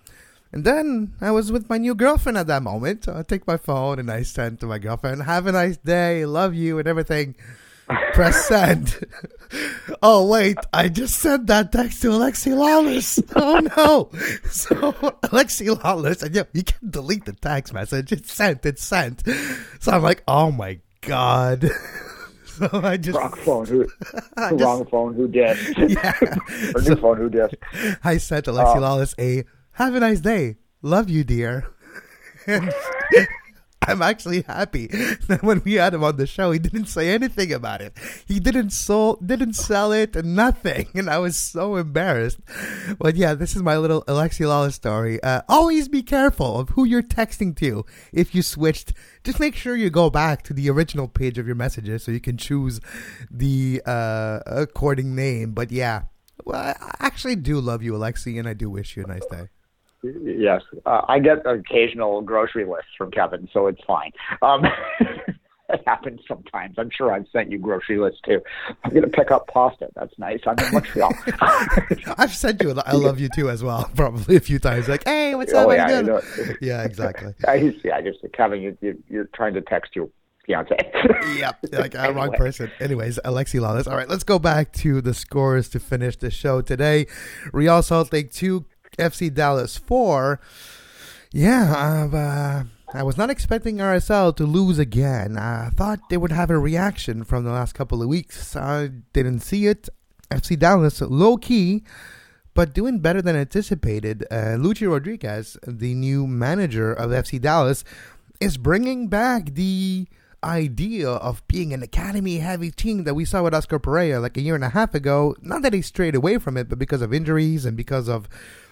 And then I was with my new girlfriend at that moment. So I take my phone and I send to my girlfriend, "Have a nice day, love you," and everything. Press send. Oh, wait, I just sent that text to Alexi Lawless. Oh, no. So Alexi Lawless, and yeah, you can delete the text message. It's sent, it's sent. So I'm like, oh, my God. So I just... Wrong phone, who, just, wrong phone, who did? Yeah. Or new so, phone, who did? I sent Alexi um, Lawless a, "Have a nice day. Love you, dear." And I'm actually happy that when we had him on the show, he didn't say anything about it. He didn't sold, didn't sell it, nothing. And I was so embarrassed. But yeah, this is my little Alexi Lawless story. Uh, always be careful of who you're texting to. If you switched, just make sure you go back to the original page of your messages so you can choose the uh, according name. But yeah, well, I actually do love you, Alexi, and I do wish you a nice day. Yes, uh, I get occasional grocery lists from Kevin, so it's fine. Um, it happens sometimes. I'm sure I've sent you grocery lists too. I'm going to pick up pasta. That's nice. I'm in Montreal. I've sent you a "I love you too" as well, probably a few times. Like, "Hey, what's up?" Oh, yeah, yeah, exactly. I, yeah, just Kevin, you, you, you're trying to text your fiance. Yep, like a Anyway. wrong person. Anyways, Alexi Lawless. All right, let's go back to the scores to finish the show today. Real Salt Lake two. F C Dallas four. Yeah, uh, I was not expecting R S L to lose again. I thought they would have a reaction from the last couple of weeks. I didn't see it. F C Dallas, low-key, but doing better than anticipated. Uh, Luchi Rodriguez, the new manager of F C Dallas, is bringing back the idea of being an academy-heavy team that we saw with Oscar Pereira like a year and a half ago. Not that he strayed away from it, but because of injuries and because of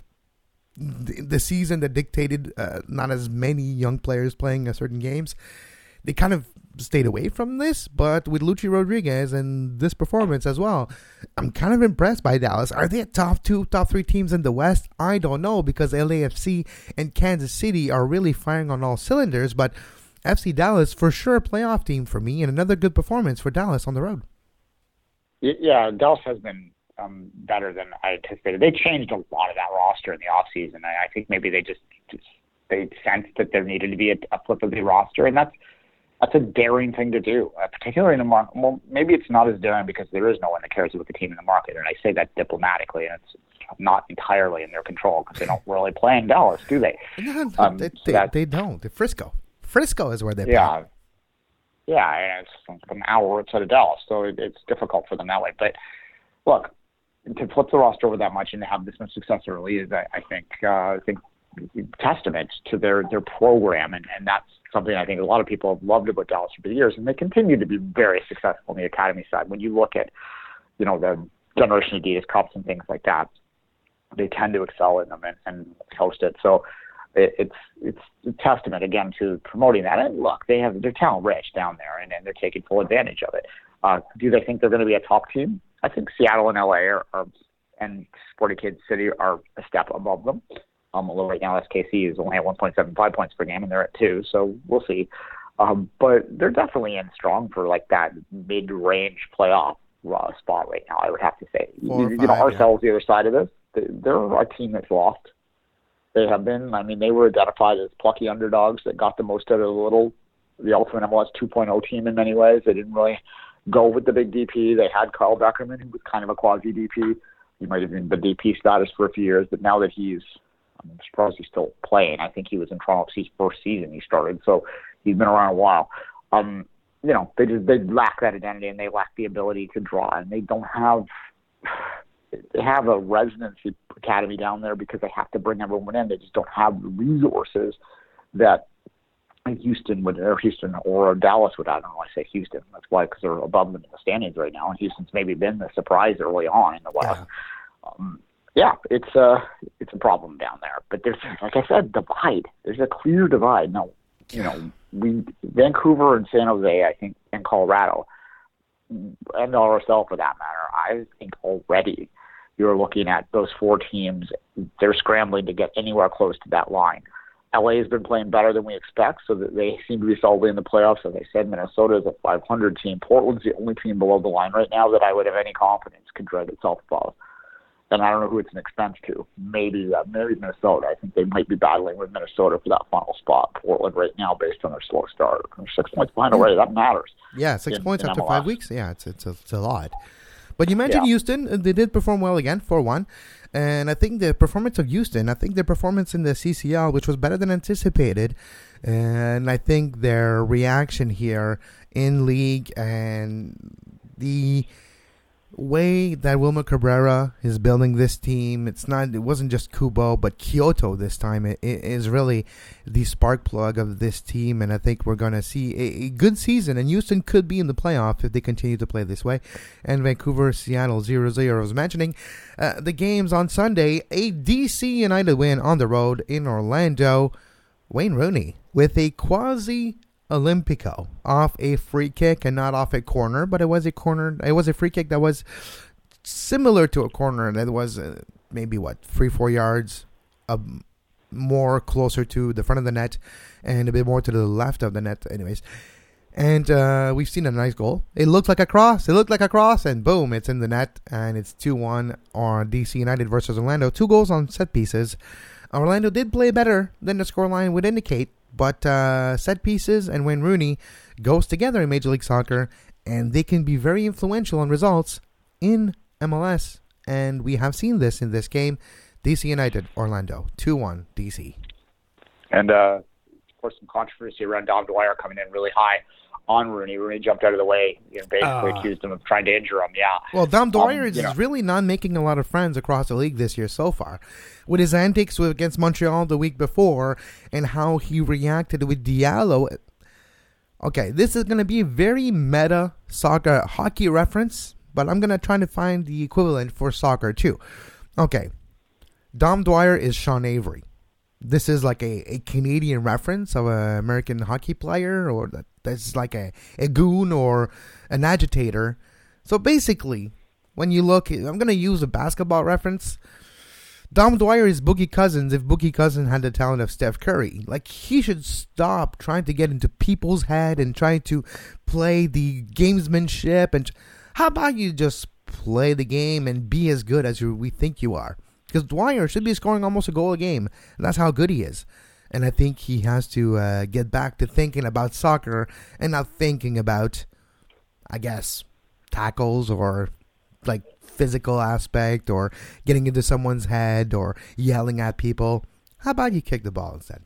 the season that dictated uh, not as many young players playing certain games, they kind of stayed away from this. But with Luchi Rodriguez and this performance as well, I'm kind of impressed by Dallas. Are they a top two, top three teams in the West? I don't know, because L A F C and Kansas City are really firing on all cylinders. But F C Dallas, for sure, a playoff team for me, and another good performance for Dallas on the road. Yeah, Dallas has been Um, better than I anticipated. They changed a lot of that roster in the offseason. I, I think maybe they just, just they sensed that there needed to be a, a flip of the roster, and that's that's a daring thing to do, uh, particularly in the market. Well, maybe it's not as daring because there is no one that cares about the team in the market, and I say that diplomatically, and it's not entirely in their control because they don't really play in Dallas, do they? No, um, they, so they, that, they don't. They're Frisco. Frisco is where they play. Yeah. Yeah, and it's an hour outside of Dallas, so it, it's difficult for them that way. But look, to flip the roster over that much and to have this much success early is, I, I think, uh, I think, testament to their, their program, and, and that's something I think a lot of people have loved about Dallas for the years, and they continue to be very successful on the academy side. When you look at, you know, the Generation Adidas Cups and things like that, they tend to excel in them and, and host it. So it, it's it's a testament again to promoting that. And look, they have they're talent rich down there, and, and they're taking full advantage of it. Uh, do they think they're going to be a top team? I think Seattle and L A are, are and Sporting Kansas City are a step above them. Um, although right now S K C is only at one point seven five points per game, and they're at two, so we'll see. Um, but they're definitely in strong for like that mid-range playoff uh, spot right now, I would have to say. Four you, five, you know, ourselves, yeah. the other side of this, they're a team that's lost. They have been. I mean, they were identified as plucky underdogs that got the most out of the little, the ultimate M L S two point oh team in many ways. They didn't really go with the big D P. They had Kyle Beckerman, who was kind of a quasi-D P. He might have been the D P status for a few years, but now that he's, I'm surprised he's still playing. I think he was in Toronto F C's first season he started, so he's been around a while. Um, you know, they just they lack that identity, and they lack the ability to draw, and they don't have they have a residency academy down there because they have to bring everyone in. They just don't have the resources that Houston would, or Houston or Dallas would. I don't know why I say Houston. That's why, because they're above them in the standings right now, and Houston's maybe been the surprise early on in the West. Yeah. Um, yeah, it's a it's a problem down there. But there's, like I said, divide. There's a clear divide. No, you know, we Vancouver and San Jose, I think, and Colorado, and R S L for that matter. I think already you're looking at those four teams. They're scrambling to get anywhere close to that line. L A has been playing better than we expect, so that they seem to be solidly in the playoffs. As I said, Minnesota is a five hundred team. Portland's the only team below the line right now that I would have any confidence could drag itself above. and I don't know who it's an expense to. Maybe uh, maybe Minnesota. I think they might be battling with Minnesota for that final spot. Portland right now, based on their slow start, six points behind already. That matters. Yeah, six in, points in after M L S. five weeks. Yeah, it's it's a, it's a lot. But you mentioned Yeah. Houston. They did perform well again, four one. And I think the performance of Houston, I think their performance in the C C L, which was better than anticipated, and I think their reaction here in league and the way that Wilmer Cabrera is building this team, it's not, it wasn't just Kubo, but Kyoto this time. It, it is really the spark plug of this team, and I think we're going to see a, a good season, and Houston could be in the playoff if they continue to play this way. And Vancouver, Seattle, zero zero. I was mentioning uh, the games on Sunday, a D C United win on the road in Orlando. Wayne Rooney with a quasi Olympico off a free kick and not off a corner, but it was a corner. It was a free kick that was similar to a corner, and it was uh, maybe what three, four yards, uh, more closer to the front of the net, and a bit more to the left of the net. Anyways, and uh, we've seen a nice goal. It looked like a cross. It looked like a cross, and boom, it's in the net, and it's two one on D C United versus Orlando. Two goals on set pieces. Orlando did play better than the scoreline would indicate. But uh, set pieces and Wayne Rooney goes together in Major League Soccer, and they can be very influential on results in M L S. And we have seen this in this game. D C United, Orlando, two one D C. And, uh, of course, some controversy around Dom Dwyer coming in really high on Rooney. Rooney jumped out of the way, you know, basically uh, accused him of trying to injure him, yeah. Well, Dom Dwyer um, is you know. really not making a lot of friends across the league this year so far. With his antics against Montreal the week before and how he reacted with Diallo. Okay, this is going to be a very meta soccer hockey reference, but I'm going to try to find the equivalent for soccer too. Okay, Dom Dwyer is Sean Avery. This is like a, a Canadian reference of an American hockey player, or that that's like a, a goon or an agitator. So basically, when you look, I'm going to use a basketball reference. Dom Dwyer is Boogie Cousins if Boogie Cousins had the talent of Steph Curry. Like, he should stop trying to get into people's head and trying to play the gamesmanship. And how about you just play the game and be as good as you, we think you are? Because Dwyer should be scoring almost a goal a game. And that's how good he is. And I think he has to uh, get back to thinking about soccer and not thinking about, I guess, tackles or like physical aspect or getting into someone's head or yelling at people. How about you kick the ball instead?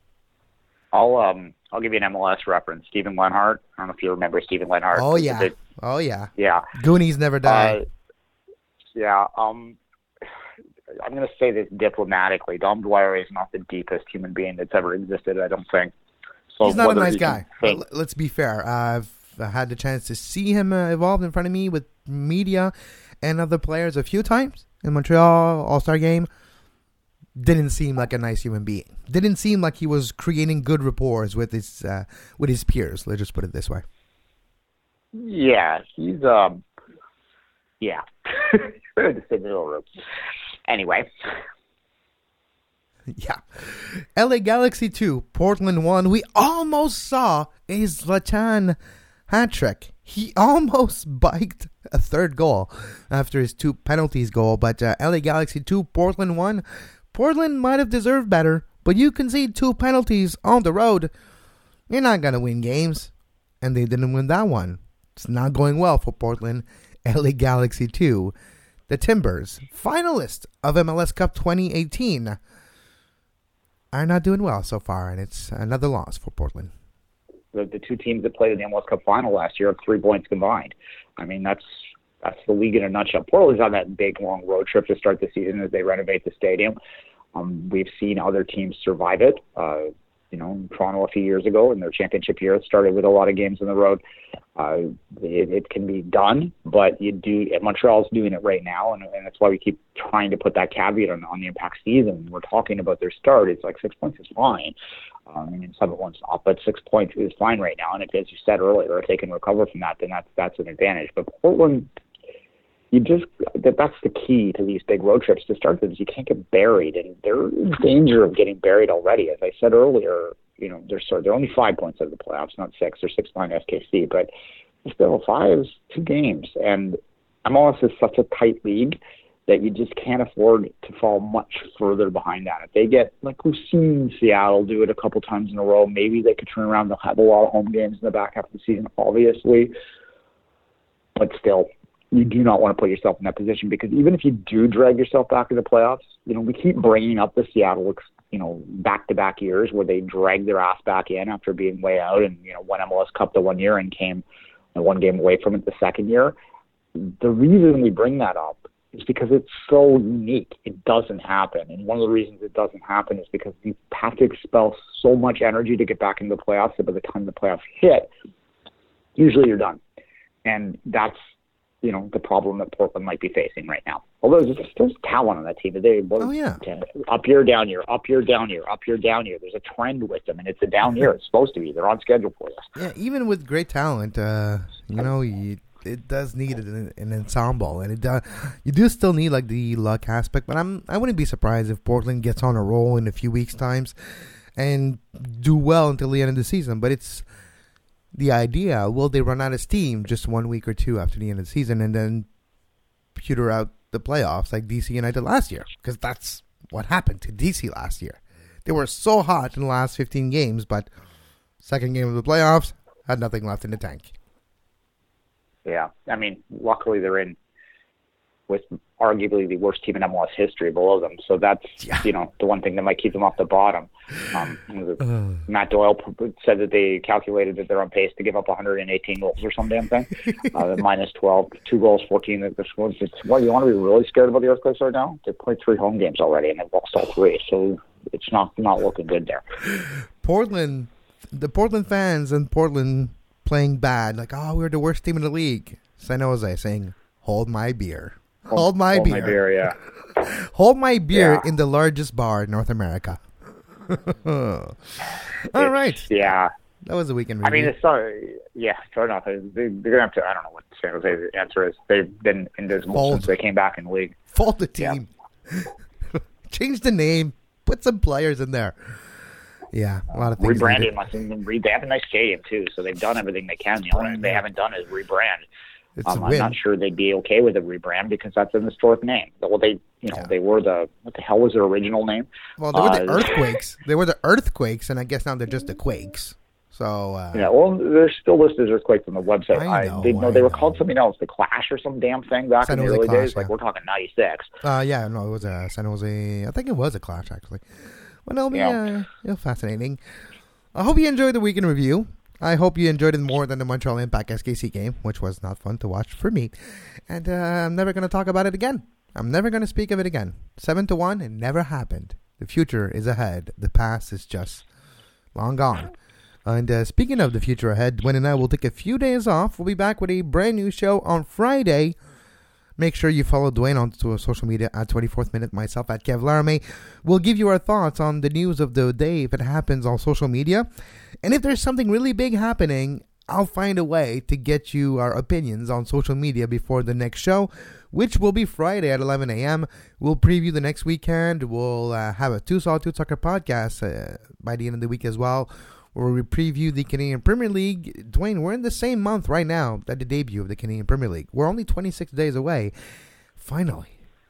I'll um I'll give you an M L S reference. Steven Lenhart. I don't know if you remember Steven Lenhart. Oh yeah, bit, oh yeah, yeah. Goonies never die. Uh, yeah. Um, I'm going to say this diplomatically. Dom Dwyer is not the deepest human being that's ever existed, I don't think. So he's not a nice he guy. But let's be fair. I've had the chance to see him uh, evolve in front of me with media and other players a few times in Montreal All-Star Game. Didn't seem like a nice human being. Didn't seem like he was creating good rapport with his uh, with his peers. Let's just put it this way. Yeah, he's um, yeah. to say the Anyway. Yeah. L A Galaxy two, Portland one. We almost saw a Zlatan hat trick. He almost biked a third goal after his two penalties goal. But uh, L A Galaxy two, Portland one. Portland might have deserved better, but you concede two penalties on the road. You're not going to win games. And they didn't win that one. It's not going well for Portland. L A Galaxy two. The Timbers, finalists of M L S Cup twenty eighteen, are not doing well so far, and it's another loss for Portland. The, the two teams that played in the M L S Cup final last year have three points combined. I mean, that's that's the league in a nutshell. Portland's on that big, long road trip to start the season as they renovate the stadium. Um, we've seen other teams survive it. Uh, you know, Toronto a few years ago in their championship year, it started with a lot of games on the road. Uh, it, it can be done, but you do. Montreal's doing it right now, and, and that's why we keep trying to put that caveat on, on the Impact season. We're talking about their start. It's like six points is fine. Um, I mean, seven points off, but six points is fine right now. And if, as you said earlier, if they can recover from that, then that's that's an advantage. But Portland, you just that that's the key to these big road trips to start with. Is you can't get buried, and they're in danger of getting buried already. As I said earlier, you know, they're sorry, they're only five points out of the playoffs, not six. They're six behind S K C, but still five is two games. And M L S is such a tight league that you just can't afford to fall much further behind that. If they get, like we've seen Seattle do it a couple times in a row, maybe they could turn around. They'll have a lot of home games in the back half of the season, obviously. But still, you do not want to put yourself in that position, because even if you do drag yourself back to the playoffs, you know, we keep bringing up the Seattle, you know, back-to-back years where they dragged their ass back in after being way out and, you know, won M L S Cup the one year and came one game away from it the second year. The reason we bring that up is because it's so unique. It doesn't happen. And one of the reasons it doesn't happen is because you have to expel so much energy to get back into the playoffs that by the time the playoffs hit, usually you're done. And that's, you know, the problem that Portland might be facing right now. Although there's, there's talent on that team. They, oh, yeah. Up year, down year, up year, down year, up year, down year. There's a trend with them, and it's a down year. It's supposed to be. They're on schedule for this. Yeah, even with great talent, uh, you know, you, it does need an, an ensemble, and it does, you do still need, like, the luck aspect. But I'm, I wouldn't be surprised if Portland gets on a roll in a few weeks' times and do well until the end of the season. But it's the idea, will they run out of steam just one week or two after the end of the season and then pewter out the playoffs like D C United last year? Because that's what happened to D C last year. They were so hot in the last fifteen games, but second game of the playoffs, had nothing left in the tank. Yeah, I mean, luckily they're in with arguably the worst team in M L S history below them. So that's, yeah. you know, the one thing that might keep them off the bottom. Um, uh. Matt Doyle said that they calculated that they're on pace to give up one hundred eighteen goals or some damn thing. uh, minus twelve, two goals, fourteen. It's, well, you want to be really scared about the Earthquakes right now? They played three home games already, and they've lost all three. So it's not, not looking good there. Portland, the Portland fans and Portland playing bad. Like, oh, we're the worst team in the league. San Jose saying, hold my beer. Hold my Hold beer. my beer, yeah. Hold my beer yeah. in the largest bar in North America. All it's, right. Yeah. That was a weekend review. I mean, it's sorry. Yeah, fair enough. They, they're going to have to, I don't know what San Jose's answer is. They've been indismal since they came back in the league. Fold the team. Yeah. Change the name. Put some players in there. Yeah, a lot of things. Rebranding. They have a nice stadium, too, so they've done everything they can. The only thing they haven't done is rebrand. Um, I'm not sure they'd be okay with a rebrand because that's an historic name. Well, they, you know, yeah. they were the, what the hell was their original name? Well, they were the uh, Earthquakes. They were the Earthquakes, and I guess now they're just the Quakes. So uh, yeah, well, they're still listed as Earthquakes on the website. I know. I, they, no, I they were know. called something else, the Clash or some damn thing back San in the early Clash, days. yeah. Like we're talking ninety-six. Uh, yeah, no, it was a San Jose. I think it was a Clash actually. Well, it'll be yeah. uh, you know, fascinating. I hope you enjoyed the weekend review. I hope you enjoyed it more than the Montreal Impact S K C game, which was not fun to watch for me. And uh, I'm never going to talk about it again. I'm never going to speak of it again. Seven to one, it never happened. The future is ahead. The past is just long gone. And uh, speaking of the future ahead, Dwayne and I will take a few days off. We'll be back with a brand new show on Friday. Make sure you follow Dwayne on social media at twenty-fourth Minute, myself at Kev Laramie. We'll give you our thoughts on the news of the day if it happens on social media. And if there's something really big happening, I'll find a way to get you our opinions on social media before the next show, which will be Friday at eleven a.m. We'll preview the next weekend. We'll uh, have a Two Saw Two Soccer podcast uh, by the end of the week as well, where we preview the Canadian Premier League. Dwayne, we're in the same month right now that the debut of the Canadian Premier League. We're only twenty-six days away. Finally.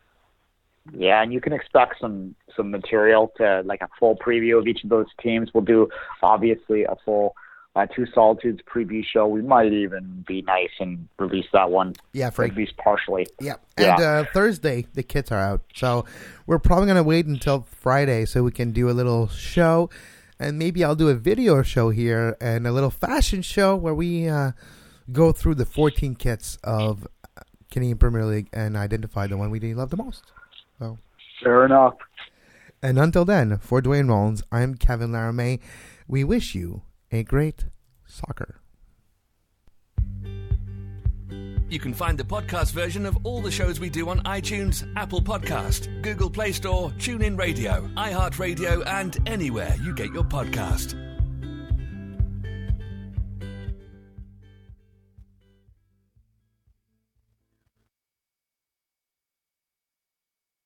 Yeah, and you can expect some, some material to, like a full preview of each of those teams. We'll do, obviously, a full uh, Two Solitudes preview show. We might even be nice and release that one. Yeah, for at least partially. Yeah, and yeah. Uh, Thursday, the kits are out. So we're probably going to wait until Friday so we can do a little show. And maybe I'll do a video show here and a little fashion show where we uh, go through the fourteen kits of Canadian Premier League and identify the one we love the most. So, fair enough. And until then, for Dwayne Rollins, I'm Kevin Laramie. We wish you a great soccer. You can find the podcast version of all the shows we do on iTunes, Apple Podcast, Google Play Store, TuneIn Radio, iHeartRadio, and anywhere you get your podcast.